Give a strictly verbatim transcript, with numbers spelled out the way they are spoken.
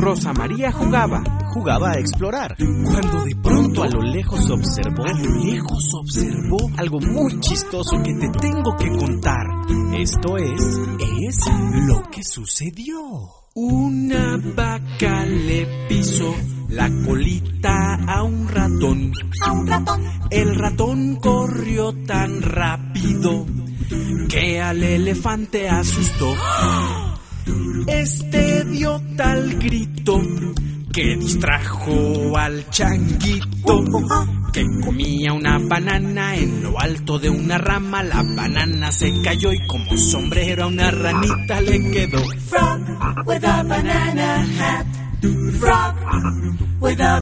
Rosa María jugaba, jugaba a explorar, cuando de pronto a lo lejos observó, a lo lejos observó algo muy chistoso que te tengo que contar. Esto es, es lo que sucedió. Una vaca le pisó la colita a un ratón. A un ratón. El ratón corrió tan rápido que al elefante asustó. Este dio tal grito que distrajo al changuito, que comía una banana en lo alto de una rama. La banana se cayó y como sombrero a una ranita le quedó. Frog with a banana hat. Frog with a